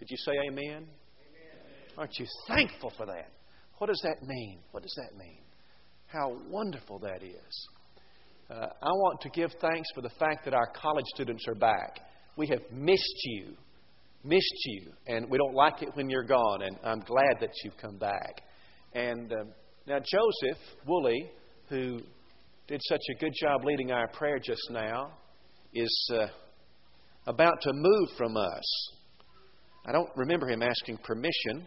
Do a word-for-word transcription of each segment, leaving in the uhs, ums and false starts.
Did you say amen? Amen? Aren't you thankful for that? What does that mean? What does that mean? How wonderful that is. Uh, I want to give thanks for the fact that our college students are back. We have missed you, missed you, and we don't like it when you're gone, and I'm glad that you've come back. And uh, now Joseph Woolley, who did such a good job leading our prayer just now, is uh, about to move from us. I don't remember him asking permission.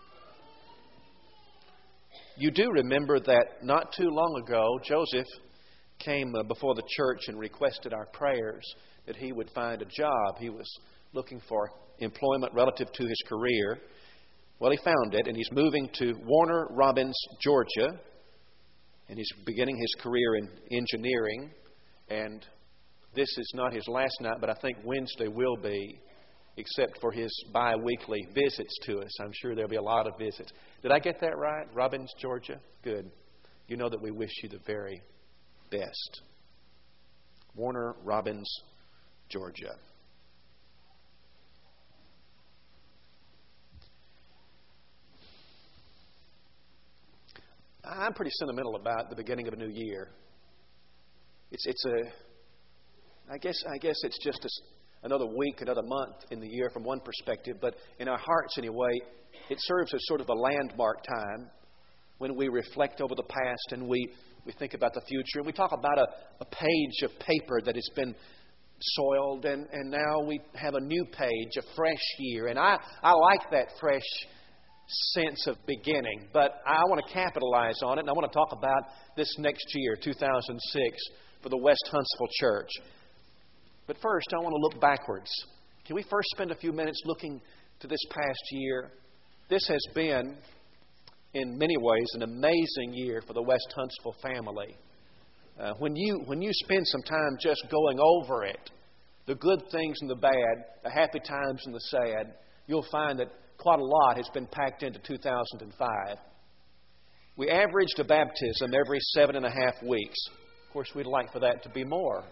You do remember that not too long ago, Joseph came uh, before the church and requested our prayers that he would find a job. He was looking for employment relative to his career. Well, he found it, and he's moving to Warner Robins, Georgia, and he's beginning his career in engineering. And this is not his last night, but I think Wednesday will be, except for his bi-weekly visits to us. I'm sure there'll be a lot of visits. Did I get that right? Robins, Georgia? Good. You know that we wish you the very best. Warner Robins, Georgia. I'm pretty sentimental about the beginning of a new year. It's it's a, I guess I guess it's just a, another week, another month in the year from one perspective, but in our hearts anyway, it serves as sort of a landmark time when we reflect over the past and we, we think about the future. We talk about a, a page of paper that has been soiled, and, and now we have a new page, a fresh year. And I, I like that fresh sense of beginning, but I want to capitalize on it, and I want to talk about this next year, two thousand six, for the West Huntsville Church. But first, I want to look backwards. Can we first spend a few minutes looking to this past year? This has been, in many ways, an amazing year for the West Huntsville family. Uh, when you when you spend some time just going over it, the good things and the bad, the happy times and the sad, you'll find that quite a lot has been packed into two thousand five. We averaged a baptism every seven and a half weeks. Of course, we'd like for that to be more.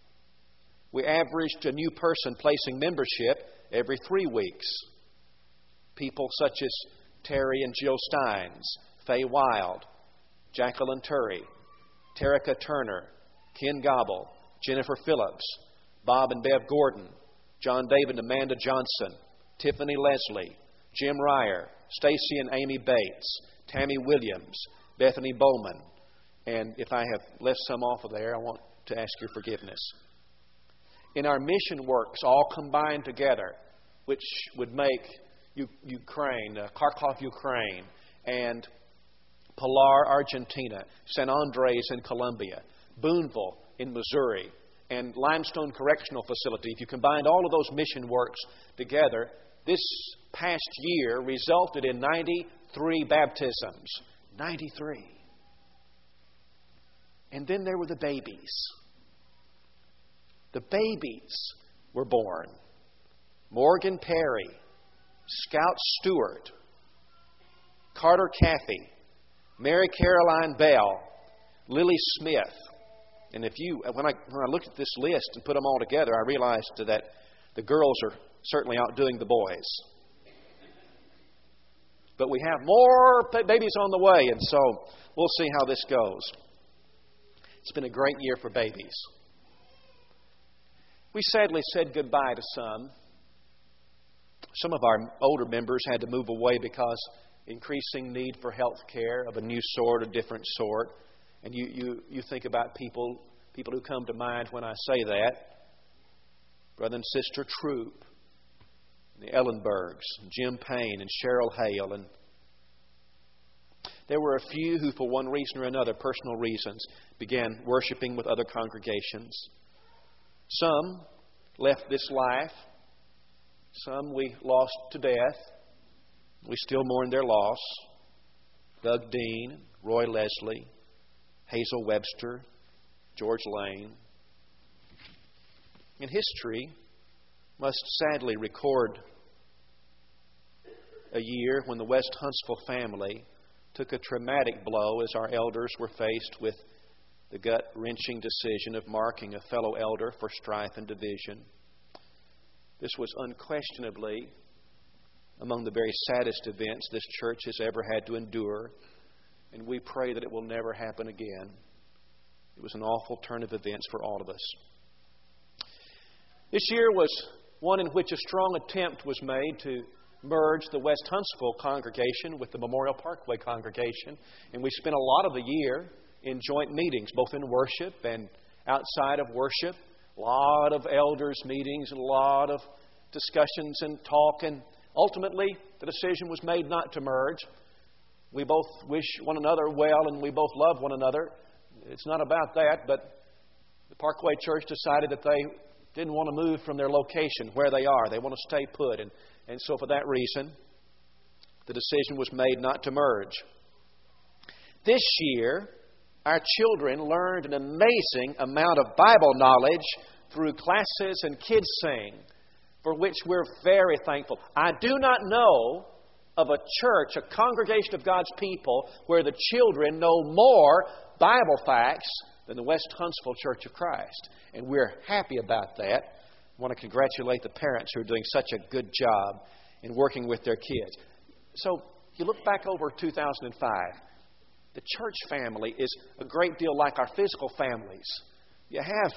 We averaged a new person placing membership every three weeks. People such as Terry and Jill Steins, Faye Wild, Jacqueline Turry, Terica Turner, Ken Gobble, Jennifer Phillips, Bob and Bev Gordon, John David and Amanda Johnson, Tiffany Leslie, Jim Ryer, Stacy and Amy Bates, Tammy Williams, Bethany Bowman. And if I have left some off of there, I want to ask your forgiveness. In our mission works all combined together, which would make U- Ukraine, uh, Kharkov, Ukraine, and Pilar, Argentina, San Andres in Colombia, Boonville in Missouri, and Limestone Correctional Facility, if you combined all of those mission works together, this past year resulted in ninety-three baptisms. ninety-three. And then there were the babies. The babies were born. Morgan Perry, Scout Stewart, Carter Caffey, Mary Caroline Bell, Lily Smith. And if you, when I when I looked at this list and put them all together, I realized that the girls are certainly outdoing the boys. But we have more babies on the way, and so we'll see how this goes. It's been a great year for babies. We sadly said goodbye to some. Some of our older members had to move away because increasing need for health care of a new sort, a different sort. And you, you, you think about people, people who come to mind when I say that. Brother and Sister Troop, the Ellenbergs, Jim Payne and Cheryl Hale. And there were a few who, for one reason or another, personal reasons, began worshiping with other congregations. Some left this life. Some we lost to death. We still mourn their loss. Doug Dean, Roy Leslie, Hazel Webster, George Lane. And history must sadly record a year when the West Huntsville family took a traumatic blow as our elders were faced with the gut-wrenching decision of marking a fellow elder for strife and division. This was unquestionably among the very saddest events this church has ever had to endure. And we pray that it will never happen again. It was an awful turn of events for all of us. This year was one in which a strong attempt was made to merge the West Huntsville congregation with the Memorial Parkway congregation. And we spent a lot of the year in joint meetings, both in worship and outside of worship. A lot of elders' meetings and a lot of discussions and talk. And ultimately, the decision was made not to merge. We both wish one another well and we both love one another. It's not about that, but the Parkway Church decided that they didn't want to move from their location where they are. They want to stay put. And, and so for that reason, the decision was made not to merge. This year, our children learned an amazing amount of Bible knowledge through classes and kids sing, for which we're very thankful. I do not know of a church, a congregation of God's people, where the children know more Bible facts than the West Huntsville Church of Christ. And we're happy about that. I want to congratulate the parents who are doing such a good job in working with their kids. So, you look back over two thousand five. The church family is a great deal like our physical families. You have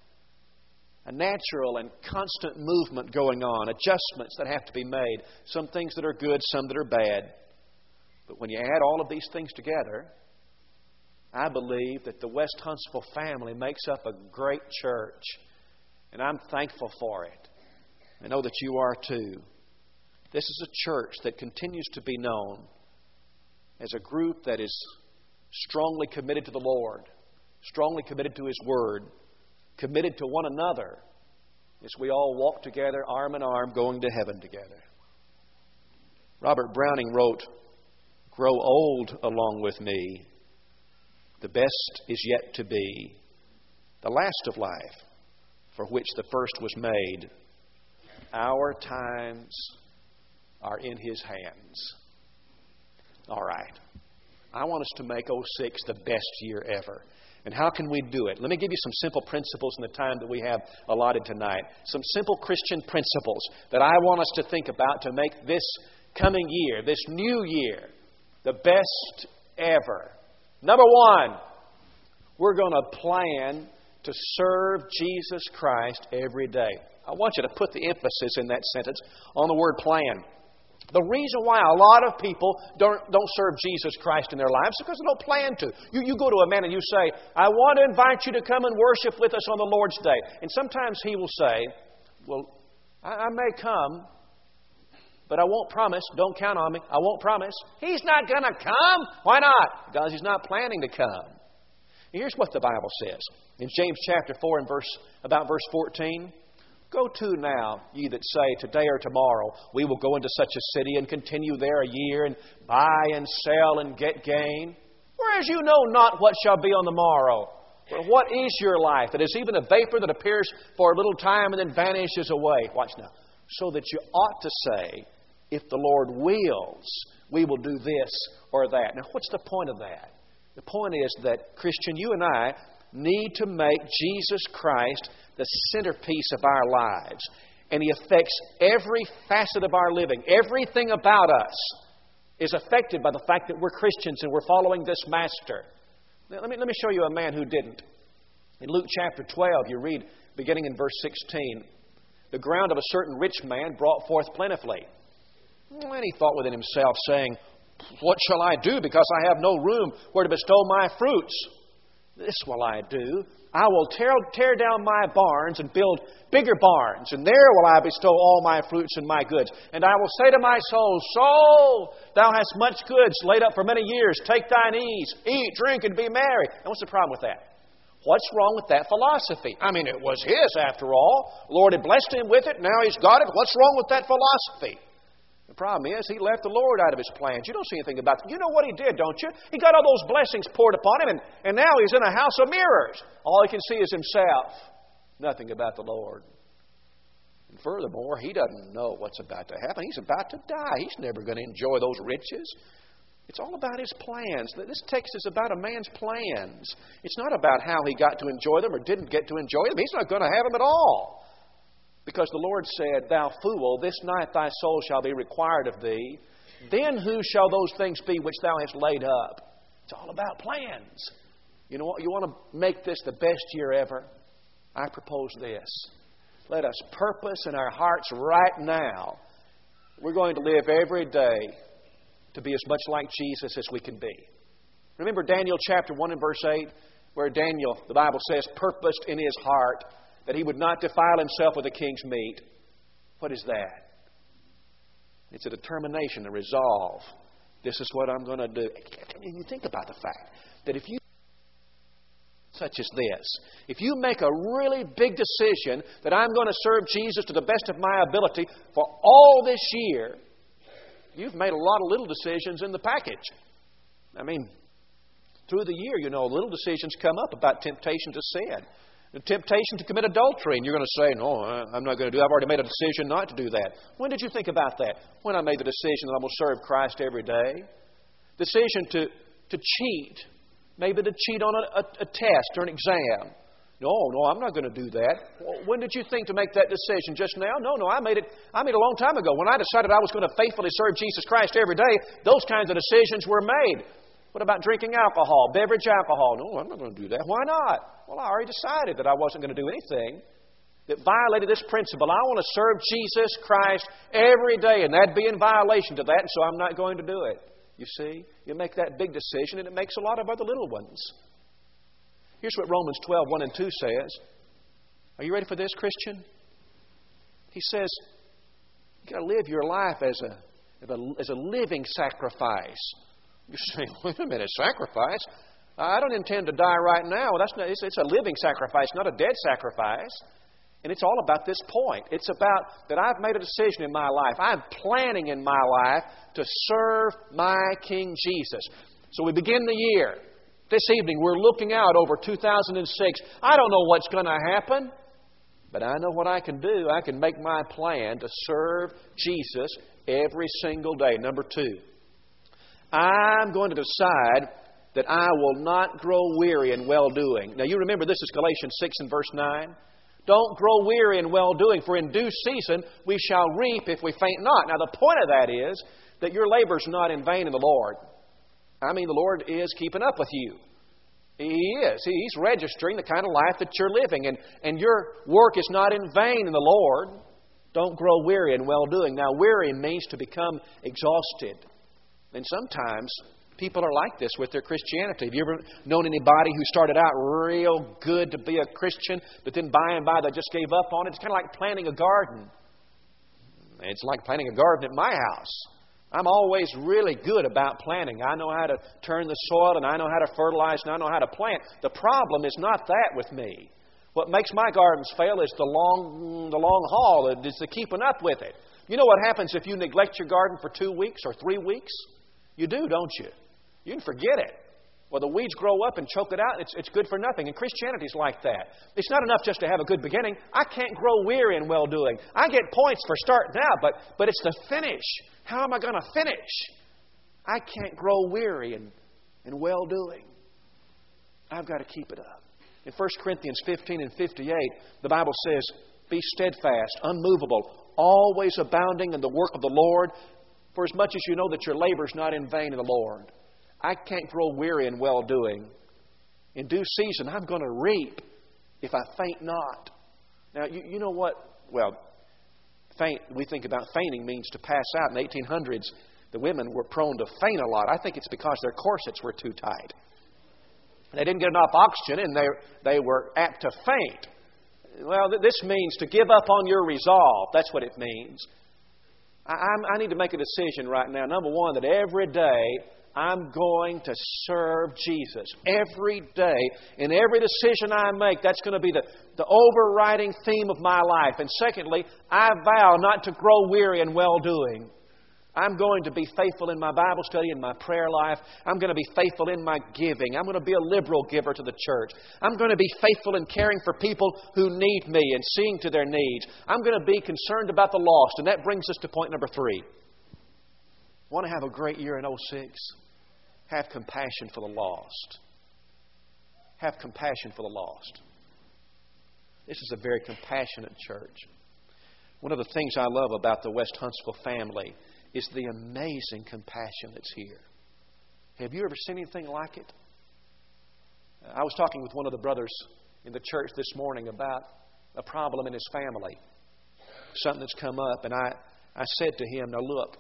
a natural and constant movement going on, adjustments that have to be made, some things that are good, some that are bad. But when you add all of these things together, I believe that the West Huntsville family makes up a great church, and I'm thankful for it. I know that you are too. This is a church that continues to be known as a group that is strongly committed to the Lord, strongly committed to His Word, committed to one another as we all walk together, arm in arm, going to heaven together. Robert Browning wrote, "Grow old along with me. The best is yet to be, the last of life, for which the first was made. Our times are in His hands." All right. I want us to make oh six the best year ever. And how can we do it? Let me give you some simple principles in the time that we have allotted tonight. Some simple Christian principles that I want us to think about to make this coming year, this new year, the best ever. Number one, we're going to plan to serve Jesus Christ every day. I want you to put the emphasis in that sentence on the word plan. The reason why a lot of people don't, don't serve Jesus Christ in their lives is because they don't plan to. You, you go to a man and you say, "I want to invite you to come and worship with us on the Lord's Day." And sometimes he will say, "Well, I, I may come, but I won't promise. Don't count on me. I won't promise." He's not going to come. Why not? Because he's not planning to come. And here's what the Bible says. In James chapter four and verse about verse fourteen. "Go to now, ye that say, today or tomorrow, we will go into such a city and continue there a year and buy and sell and get gain. Whereas you know not what shall be on the morrow. But what is your life? It is even a vapor that appears for a little time and then vanishes away." Watch now. "So that you ought to say, if the Lord wills, we will do this or that." Now, what's the point of that? The point is that, Christian, you and I need to make Jesus Christ the centerpiece of our lives. And He affects every facet of our living. Everything about us is affected by the fact that we're Christians and we're following this Master. Now, let me, let me show you a man who didn't. In Luke chapter twelve, you read, beginning in verse sixteen, "The ground of a certain rich man brought forth plentifully. And he thought within himself, saying, What shall I do, because I have no room where to bestow my fruits? This will I do. I will tear, tear down my barns and build bigger barns, and there will I bestow all my fruits and my goods. And I will say to my soul, Soul, thou hast much goods laid up for many years. Take thine ease, eat, drink, and be merry." And what's the problem with that? What's wrong with that philosophy? I mean, it was his after all. The Lord had blessed him with it. Now he's got it. What's wrong with that philosophy? The problem is he left the Lord out of His plans. You don't see anything about it. You know what he did, don't you? He got all those blessings poured upon him, and, and now he's in a house of mirrors. All he can see is himself. Nothing about the Lord. And furthermore, he doesn't know what's about to happen. He's about to die. He's never going to enjoy those riches. It's all about his plans. This text is about a man's plans. It's not about how he got to enjoy them or didn't get to enjoy them. He's not going to have them at all. Because the Lord said, Thou fool, this night thy soul shall be required of thee. Then who shall those things be which thou hast laid up? It's all about plans. You know what? You want to make this the best year ever? I propose this. Let us purpose in our hearts right now. We're going to live every day to be as much like Jesus as we can be. Remember Daniel chapter one and verse eight, where Daniel, the Bible says, purposed in his heart that he would not defile himself with the king's meat. What is that? It's a determination, a resolve. This is what I'm going to do. And you think about the fact that if you, such as this, if you make a really big decision that I'm going to serve Jesus to the best of my ability for all this year, you've made a lot of little decisions in the package. I mean, through the year, you know, little decisions come up about temptation to sin. The temptation to commit adultery, and you're going to say, no, I'm not going to do it. I've already made a decision not to do that. When did you think about that? When I made the decision that I'm going to serve Christ every day. Decision to, to cheat. Maybe to cheat on a, a, a test or an exam. No, no, I'm not going to do that. When did you think to make that decision? Just now? No, no, I made it I made it a long time ago. When I decided I was going to faithfully serve Jesus Christ every day, those kinds of decisions were made. What about drinking alcohol, beverage alcohol? No, I'm not going to do that. Why not? Well, I already decided that I wasn't going to do anything that violated this principle. I want to serve Jesus Christ every day, and that'd be in violation to that, and so I'm not going to do it. You see? You make that big decision, and it makes a lot of other little ones. Here's what Romans twelve, one and two says. Are you ready for this, Christian? He says, you've got to live your life as a, as a, as a living sacrifice. You're saying, wait a minute, sacrifice? I don't intend to die right now. That's not, it's, it's a living sacrifice, not a dead sacrifice. And it's all about this point. It's about that I've made a decision in my life. I'm planning in my life to serve my King Jesus. So we begin the year. This evening, we're looking out over two thousand six. I don't know what's going to happen, but I know what I can do. I can make my plan to serve Jesus every single day. Number two, I'm going to decide that I will not grow weary in well-doing. Now, you remember this is Galatians six and verse nine. Don't grow weary in well-doing, for in due season we shall reap if we faint not. Now, the point of that is that your labor's not in vain in the Lord. I mean, the Lord is keeping up with you. He is. He's registering the kind of life that you're living. And, and your work is not in vain in the Lord. Don't grow weary in well-doing. Now, weary means to become exhausted. And sometimes people are like this with their Christianity. Have you ever known anybody who started out real good to be a Christian, but then by and by they just gave up on it? It's kind of like planting a garden. It's like planting a garden at my house. I'm always really good about planting. I know how to turn the soil, and I know how to fertilize, and I know how to plant. The problem is not that with me. What makes my gardens fail is the long, the long haul. It's the keeping up with it. You know what happens if you neglect your garden for two weeks or three weeks? You do, don't you? You can forget it. Well, the weeds grow up and choke it out. It's, it's good for nothing. And Christianity's like that. It's not enough just to have a good beginning. I can't grow weary in well-doing. I get points for starting out, but, but it's the finish. How am I going to finish? I can't grow weary in, in well-doing. I've got to keep it up. In First Corinthians fifteen and fifty-eight, the Bible says, be steadfast, unmovable, always abounding in the work of the Lord, for as much as you know that your labor is not in vain in the Lord. I can't grow weary in well-doing. In due season, I'm going to reap if I faint not. Now, you, you know what? Well, faint, we think about fainting means to pass out. In the eighteen hundreds, the women were prone to faint a lot. I think it's because their corsets were too tight. They didn't get enough oxygen, and they, they were apt to faint. Well, this means to give up on your resolve. That's what it means. I, I'm, I need to make a decision right now. Number one, that every day I'm going to serve Jesus. Every day, in every decision I make, that's going to be the, the overriding theme of my life. And secondly, I vow not to grow weary in well-doing. I'm going to be faithful in my Bible study and my prayer life. I'm going to be faithful in my giving. I'm going to be a liberal giver to the church. I'm going to be faithful in caring for people who need me and seeing to their needs. I'm going to be concerned about the lost. And that brings us to point number three. Want to have a great year in oh six? Have compassion for the lost. Have compassion for the lost. This is a very compassionate church. One of the things I love about the West Huntsville family is the amazing compassion that's here. Have you ever seen anything like it? I was talking with one of the brothers in the church this morning about a problem in his family. Something that's come up. And I, I said to him, now look,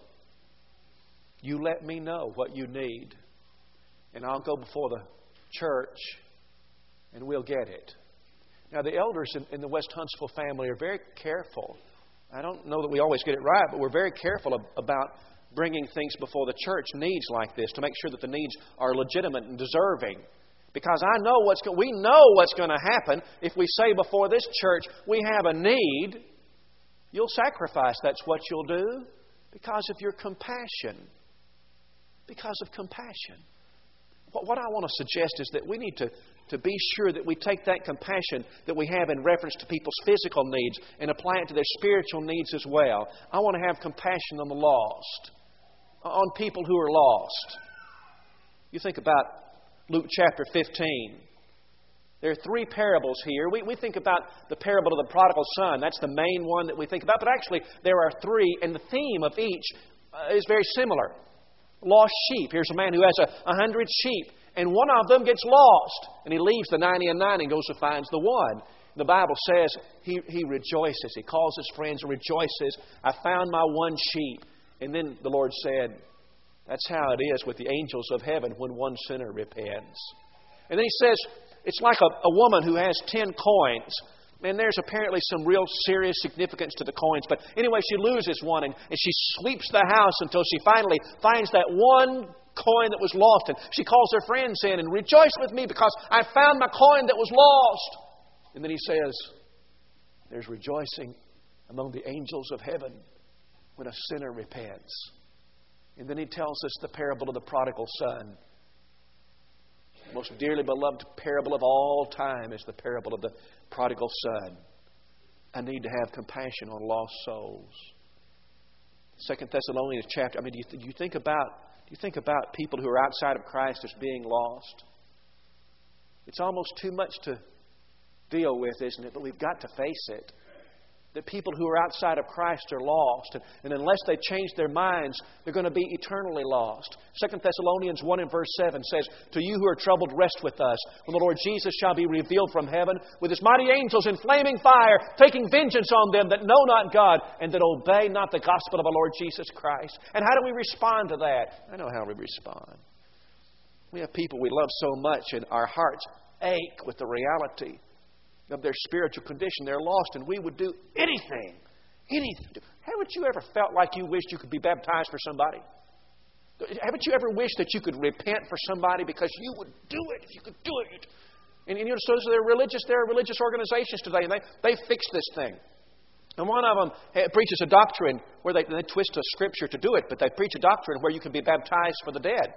you let me know what you need. And I'll go before the church and we'll get it. Now the elders in, in the West Huntsville family are very careful. I don't know that we always get it right, but we're very careful ab- about bringing things before the church, needs like this, to make sure that the needs are legitimate and deserving. Because I know what's go- we know what's going to happen if we say before this church we have a need. You'll sacrifice. That's what you'll do because of your compassion. Because of compassion. What, what I want to suggest is that we need to to be sure that we take that compassion that we have in reference to people's physical needs and apply it to their spiritual needs as well. I want to have compassion on the lost, on people who are lost. You think about Luke chapter fifteen. There are three parables here. We, we think about the parable of the prodigal son. That's the main one that we think about. But actually, there are three, and the theme of each uh, is very similar. Lost sheep. Here's a man who has a, a hundred sheep. And one of them gets lost. And he leaves the ninety and nine and goes and finds the one. The Bible says he, he rejoices. He calls his friends and rejoices. I found my one sheep. And then the Lord said, that's how it is with the angels of heaven when one sinner repents. And then he says, it's like a, a woman who has ten coins. And there's apparently some real serious significance to the coins. But anyway, she loses one and, and she sweeps the house until she finally finds that one coin that was lost. And she calls her friends in and rejoice with me because I found my coin that was lost. And then he says, there's rejoicing among the angels of heaven when a sinner repents. And then he tells us the parable of the prodigal son. The most dearly beloved parable of all time is the parable of the prodigal son. I need to have compassion on lost souls. Second Thessalonians chapter. I mean, do you, th- do you think about do you think about people who are outside of Christ as being lost? It's almost too much to deal with, isn't it? But we've got to face it. That people who are outside of Christ are lost. And, and unless they change their minds, they're going to be eternally lost. Second Thessalonians one and verse seven says, to you who are troubled, rest with us, when the Lord Jesus shall be revealed from heaven with His mighty angels in flaming fire, taking vengeance on them that know not God and that obey not the gospel of our Lord Jesus Christ. And how do we respond to that? I know how we respond. We have people we love so much and our hearts ache with the reality of their spiritual condition. They're lost, and we would do anything. Anything. Haven't you ever felt like you wished you could be baptized for somebody? Haven't you ever wished that you could repent for somebody because you would do it if you could do it? And, and you know, so there are religious, there are religious organizations today, and they, they fix this thing. And one of them preaches a doctrine where they, they twist a scripture to do it, but they preach a doctrine where you can be baptized for the dead.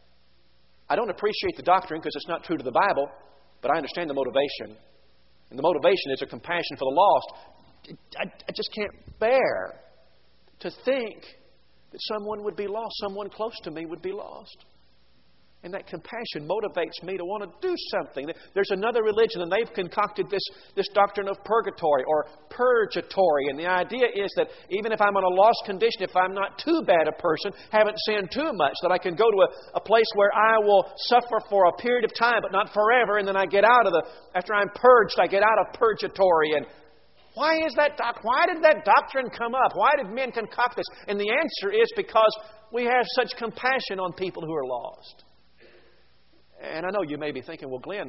I don't appreciate the doctrine because it's not true to the Bible, but I understand the motivation. And the motivation is a compassion for the lost. I, I just can't bear to think that someone would be lost, someone close to me would be lost. And that compassion motivates me to want to do something. There's another religion, and they've concocted this, this doctrine of purgatory or purgatory. And the idea is that even if I'm in a lost condition, if I'm not too bad a person, haven't sinned too much, that I can go to a, a place where I will suffer for a period of time, but not forever. And then I get out of the, after I'm purged, I get out of purgatory. And why is that doc? Why did that doctrine come up? Why did men concoct this? And the answer is because we have such compassion on people who are lost. And I know you may be thinking, well, Glenn,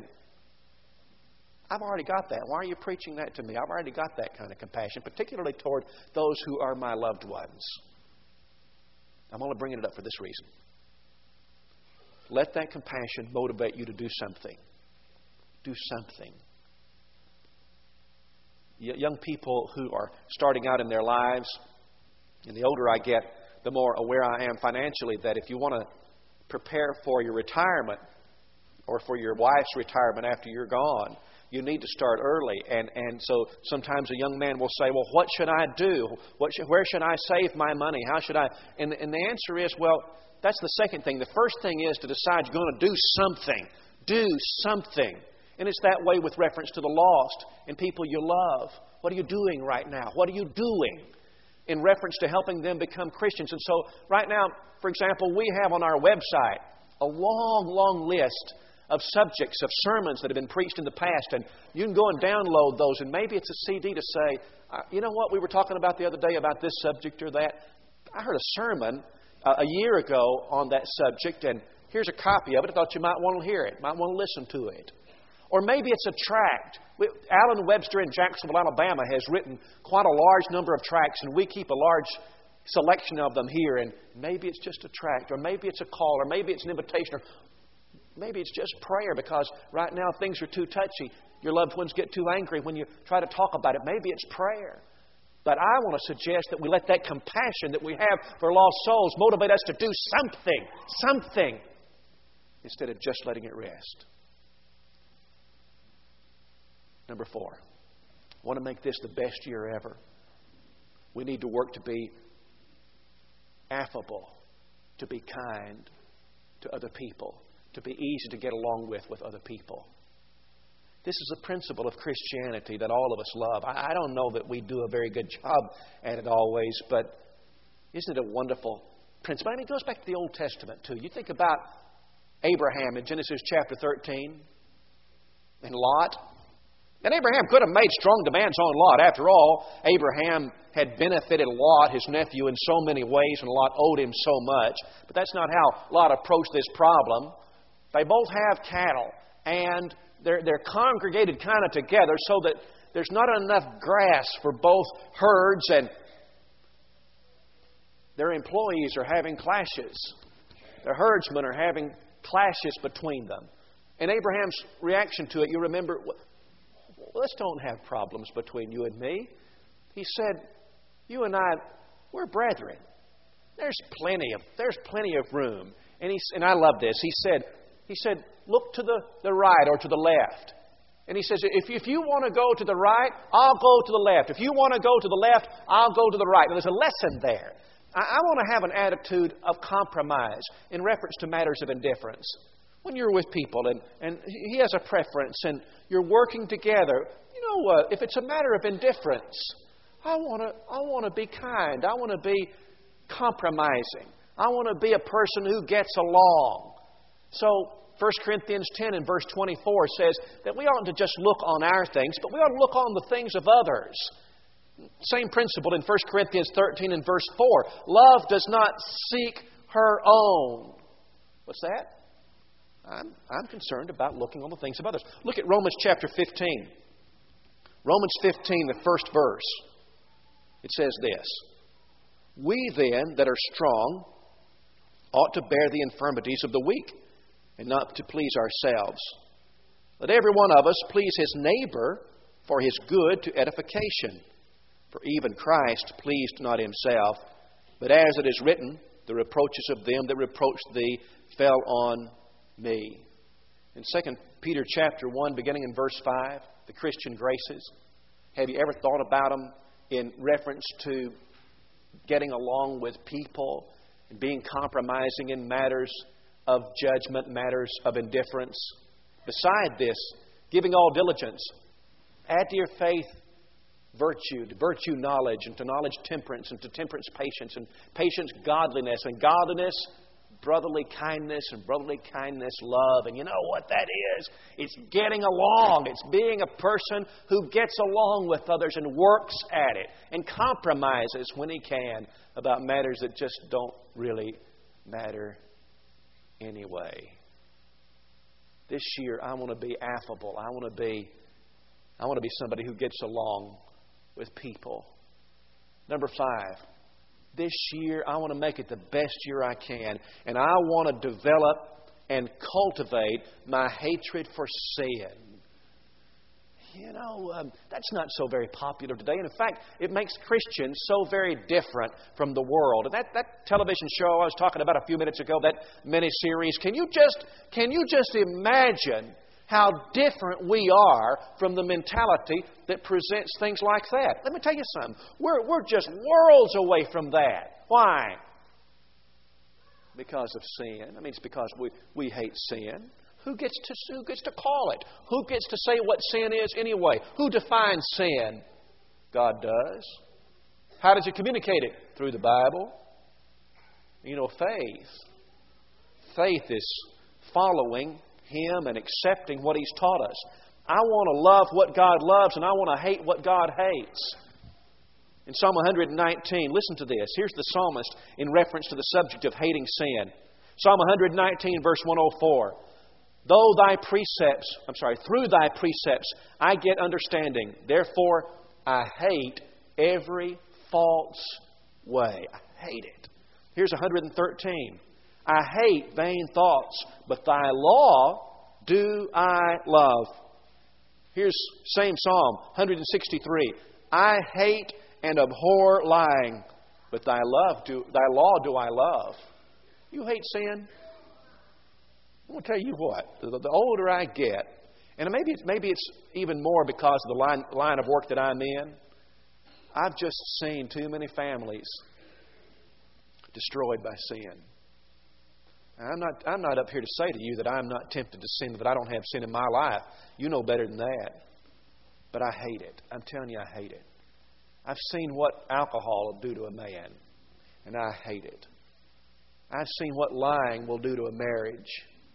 I've already got that. Why are you preaching that to me? I've already got that kind of compassion, particularly toward those who are my loved ones. I'm only bringing it up for this reason. Let that compassion motivate you to do something. Do something. Young people who are starting out in their lives, and the older I get, the more aware I am financially that if you want to prepare for your retirement, or for your wife's retirement after you're gone, you need to start early. And and so sometimes a young man will say, well, what should I do? What should, where should I save my money? How should I? And, and the answer is, well, that's the second thing. The first thing is to decide you're going to do something. Do something. And it's that way with reference to the lost and people you love. What are you doing right now? What are you doing in reference to helping them become Christians? And so right now, for example, we have on our website a long, long list of subjects, of sermons that have been preached in the past. And you can go and download those. And maybe it's a C D to say, uh, you know what, we were talking about the other day about this subject or that. I heard a sermon uh, a year ago on that subject, and here's a copy of it. I thought you might want to hear it, might want to listen to it. Or maybe it's a tract. Alan Webster in Jacksonville, Alabama has written quite a large number of tracts, and we keep a large selection of them here. And maybe it's just a tract, or maybe it's a call, or maybe it's an invitation, or maybe it's just prayer, because right now things are too touchy. Your loved ones get too angry when you try to talk about it. Maybe it's prayer. But I want to suggest that we let that compassion that we have for lost souls motivate us to do something, something, instead of just letting it rest. Number four, I want to make this the best year ever. We need to work to be affable, to be kind to other people, to be easy to get along with with other people. This is a principle of Christianity that all of us love. I don't know that we do a very good job at it always, but isn't it a wonderful principle? I mean, it goes back to the Old Testament, too. You think about Abraham in Genesis chapter thirteen and Lot. And Abraham could have made strong demands on Lot. After all, Abraham had benefited Lot, his nephew, in so many ways, and Lot owed him so much. But that's not how Lot approached this problem. They both have cattle, and they're, they're congregated kind of together so that there's not enough grass for both herds, and their employees are having clashes. The herdsmen are having clashes between them. And Abraham's reaction to it, you remember, let's don't have problems between you and me. He said, you and I, we're brethren. There's plenty of there's plenty of room. And he and I love this. He said, he said, look to the, the right or to the left. And he says, if, if you want to go to the right, I'll go to the left. If you want to go to the left, I'll go to the right. Now, there's a lesson there. I, I want to have an attitude of compromise in reference to matters of indifference. When you're with people and, and he has a preference and you're working together, you know what? If it's a matter of indifference, I want to I want to be kind. I want to be compromising. I want to be a person who gets along. So First Corinthians ten and verse twenty-four says that we oughtn't to just look on our things, but we ought to look on the things of others. Same principle in First Corinthians thirteen and verse four. Love does not seek her own. What's that? I'm, I'm concerned about looking on the things of others. Look at Romans chapter fifteen. Romans fifteen, the first verse. It says this. We then that are strong ought to bear the infirmities of the weak and not to please ourselves. Let every one of us please his neighbor for his good to edification. For even Christ pleased not himself, but as it is written, the reproaches of them that reproached thee fell on me. In Second Peter chapter one, beginning in verse five, the Christian graces. Have you ever thought about them in reference to getting along with people and being compromising in matters of judgment, matters of indifference? Beside this, giving all diligence, add to your faith virtue, to virtue knowledge, and to knowledge temperance, and to temperance patience, and patience godliness, and godliness brotherly kindness, and brotherly kindness love. And you know what that is? It's getting along. It's being a person who gets along with others and works at it and compromises when he can about matters that just don't really matter anyway. This year I want to be affable. I want to be I want to be somebody who gets along with people. Number five. This year, I want to make it the best year I can. And I want to develop and cultivate my hatred for sin. You know, um, that's not so very popular today. And in fact, it makes Christians so very different from the world. And that, that television show I was talking about a few minutes ago, that mini-series, can you just, can you just imagine how different we are from the mentality that presents things like that? Let me tell you something. We're, we're just worlds away from that. Why? Because of sin. I mean, it's because we, we hate sin. Who gets to who gets to call it? Who gets to say what sin is anyway? Who defines sin? God does. How does He communicate it? Through the Bible. You know, faith. Faith is following Him and accepting what He's taught us. I want to love what God loves, and I want to hate what God hates. In Psalm one nineteen, listen to this. Here's the psalmist in reference to the subject of hating sin. Psalm one nineteen, verse one oh four. Though thy precepts, I'm sorry, through thy precepts I get understanding. Therefore I hate every false way. I hate it. Here's one thirteen. I hate vain thoughts, but thy law do I love. Here's same Psalm, one sixty-three. I hate and abhor lying, but thy love do thy law do I love. You hate sin? I'm going to tell you what. The, the older I get, and maybe it's, maybe it's even more because of the line, line of work that I'm in, I've just seen too many families destroyed by sin. And I'm not, I'm not up here to say to you that I'm not tempted to sin, that I don't have sin in my life. You know better than that. But I hate it. I'm telling you, I hate it. I've seen what alcohol will do to a man, and I hate it. I've seen what lying will do to a marriage.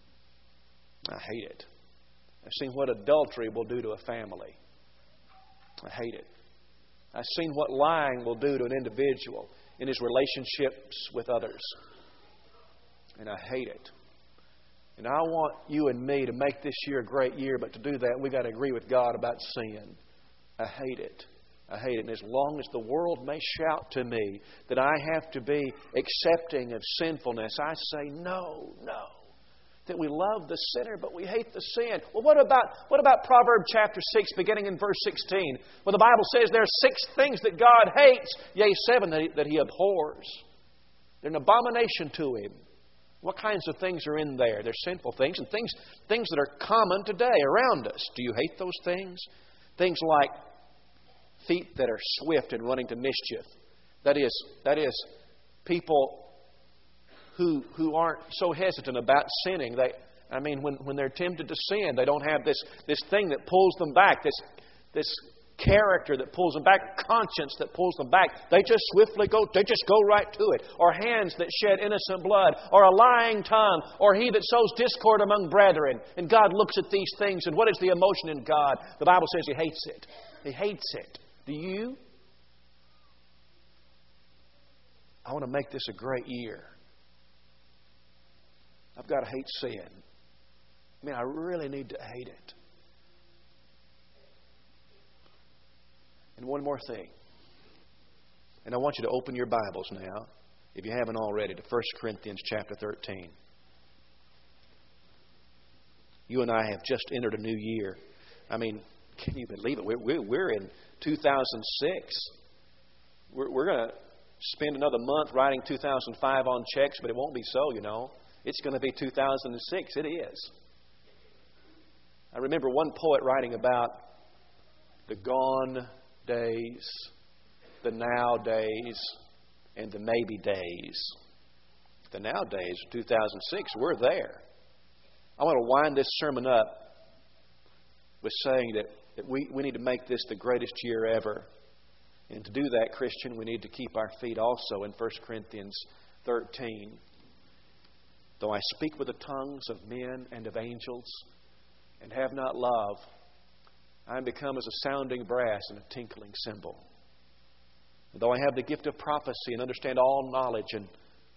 I hate it. I've seen what adultery will do to a family. I hate it. I've seen what lying will do to an individual in his relationships with others. And I hate it. And I want you and me to make this year a great year, but to do that, we've got to agree with God about sin. I hate it. I hate it. And as long as the world may shout to me that I have to be accepting of sinfulness, I say, no, no. That we love the sinner, but we hate the sin. Well, what about what about Proverbs chapter six, beginning in verse sixteen? Well, the Bible says there are six things that God hates, yea, seven that He, that he abhors. They're an abomination to Him. What kinds of things are in there? They're sinful things and things, things that are common today around us. Do you hate those things? Things like feet that are swift and running to mischief. That is, that is people who who aren't so hesitant about sinning. They, I mean, when, when they're tempted to sin, they don't have this, this thing that pulls them back, this this character that pulls them back, conscience that pulls them back. They just swiftly go, they just go right to it. Or hands that shed innocent blood, or a lying tongue, or he that sows discord among brethren. And God looks at these things, and what is the emotion in God? The Bible says He hates it. He hates it. Do you? I want to make this a great year. I've got to hate sin. I mean, I really need to hate it. And one more thing. And I want you to open your Bibles now, if you haven't already, to First Corinthians chapter thirteen. You and I have just entered a new year. I mean, can you believe it? We're, we're in two thousand six. We're, we're going to spend another month writing two thousand five on checks, but it won't be so, you know. It's going to be two thousand six. It is. I remember one poet writing about the gone days, the now days, and the maybe days. The now days of two thousand six, we're there. I want to wind this sermon up with saying that, that we, we need to make this the greatest year ever. And to do that, Christian, we need to keep our feet also in First Corinthians thirteen. Though I speak with the tongues of men and of angels, and have not love, I am become as a sounding brass and a tinkling cymbal. And though I have the gift of prophecy and understand all knowledge and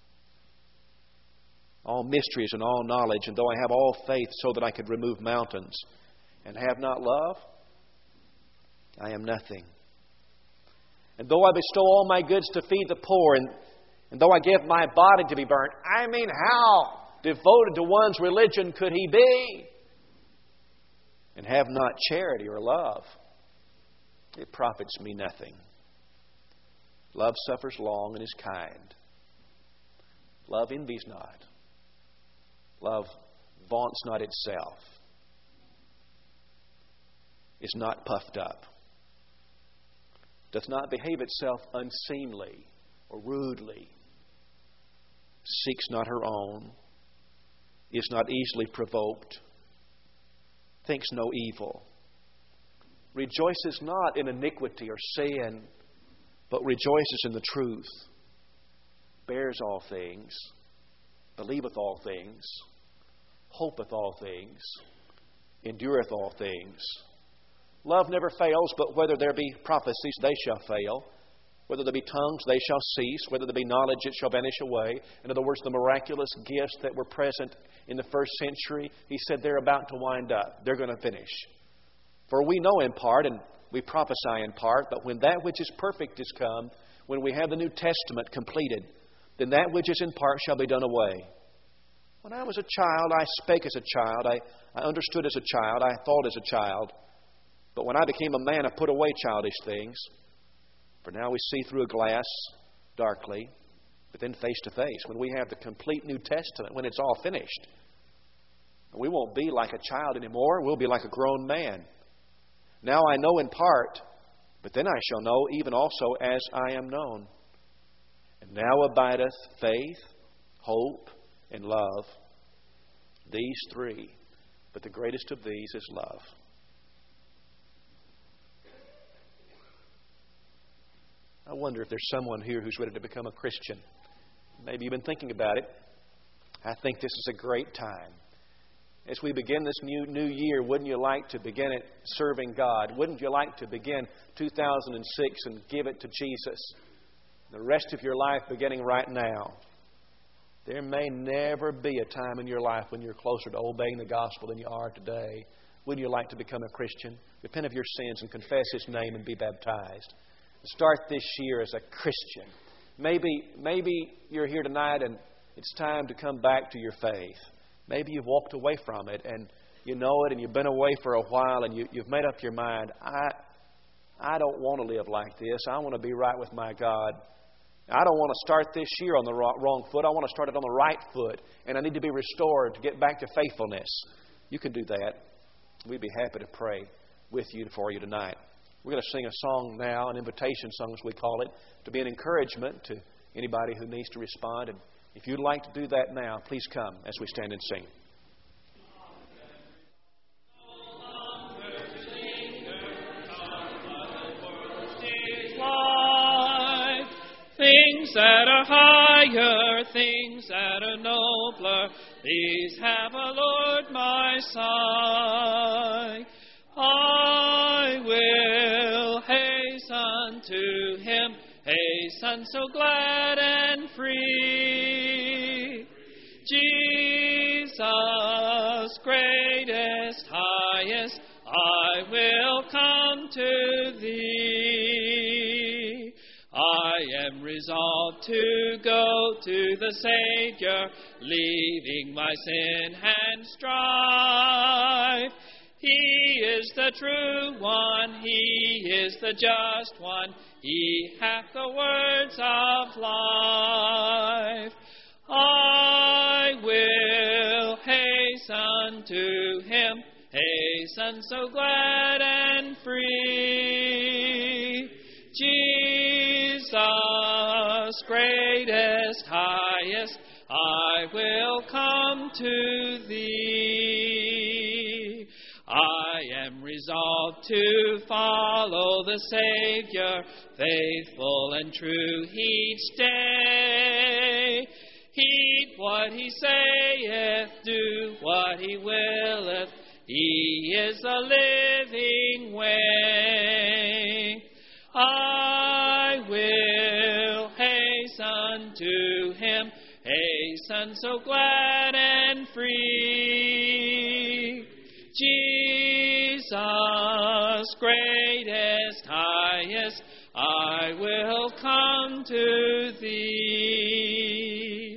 all mysteries and all knowledge, and though I have all faith so that I could remove mountains, and have not love, I am nothing. And though I bestow all my goods to feed the poor, and, and though I give my body to be burnt, I mean, how devoted to one's religion could he be? And have not charity or love, it profits me nothing. Love suffers long and is kind. Love envies not. Love vaunts not itself. Is not puffed up. Doth not behave itself unseemly or rudely. Seeks not her own. Is not easily provoked. Thinks no evil. rejoices not in iniquity or sin, but rejoices in the truth, bears all things, believeth all things, hopeth all things, endureth all things. Love never fails, but whether there be prophecies, they shall fail. Whether there be tongues, they shall cease. Whether there be knowledge, it shall vanish away. In other words, the miraculous gifts that were present in the first century, He said they're about to wind up. They're going to finish. For we know in part, and we prophesy in part, but when that which is perfect is come, when we have the New Testament completed, then that which is in part shall be done away. When I was a child, I spake as a child. I, I understood as a child. I thought as a child. But when I became a man, I put away childish things. For now we see through a glass darkly, but then face to face. When we have the complete New Testament, when it's all finished, we won't be like a child anymore. We'll be like a grown man. Now I know in part, but then I shall know even also as I am known. And now abideth faith, hope, and love. These three. But the greatest of these is love. I wonder if there's someone here who's ready to become a Christian. Maybe you've been thinking about it. I think this is a great time. As we begin this new new year, wouldn't you like to begin it serving God? Wouldn't you like to begin two thousand six and give it to Jesus? The rest of your life beginning right now. There may never be a time in your life when you're closer to obeying the gospel than you are today. Wouldn't you like to become a Christian? Repent of your sins and confess His name and be baptized. Start this year as a Christian. Maybe, maybe you're here tonight and it's time to come back to your faith. Maybe you've walked away from it and you know it and you've been away for a while and you, you've made up your mind, I, I don't want to live like this. I want to be right with my God. I don't want to start this year on the wrong foot. I want to start it on the right foot. And I need to be restored to get back to faithfulness. You can do that. We'd be happy to pray with you for you tonight. We're going to sing a song now, an invitation song as we call it, to be an encouragement to anybody who needs to respond. And if you'd like to do that now, please come as we stand and sing. Things that are higher, things that are nobler, these have allured my sight. I will hasten to Him, hasten so glad and free. Jesus, greatest, highest, I will come to Thee. I am resolved to go to the Savior, leaving my sin and strife. He is the true one, He is the just one, He hath the words of life. I will hasten to Him, hasten so glad and free. Jesus, greatest, highest, I will come to Thee. I am resolved to follow the Savior, faithful and true each day. Heed what He saith, do what He willeth, He is the living way. I will hasten to Him, hasten so glad and free. Jesus, greatest, highest, I will come to Thee.